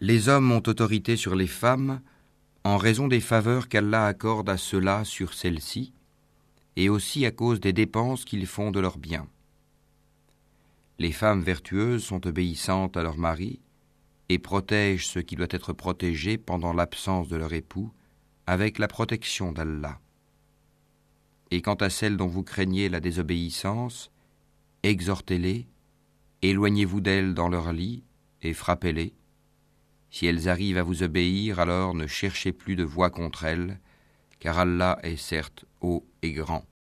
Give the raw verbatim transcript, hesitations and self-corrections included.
Les hommes ont autorité sur les femmes en raison des faveurs qu'Allah accorde à ceux-là sur celles-ci, et aussi à cause des dépenses qu'ils font de leurs biens. Les femmes vertueuses sont obéissantes à leurs maris et protègent ce qui doit être protégé pendant l'absence de leur époux, avec la protection d'Allah. Et quant à celles dont vous craignez la désobéissance, exhortez-les, éloignez-vous d'elles dans leur lit et frappez-les. Si elles arrivent à vous obéir, alors ne cherchez plus de voie contre elles, car Allah est certes haut et grand.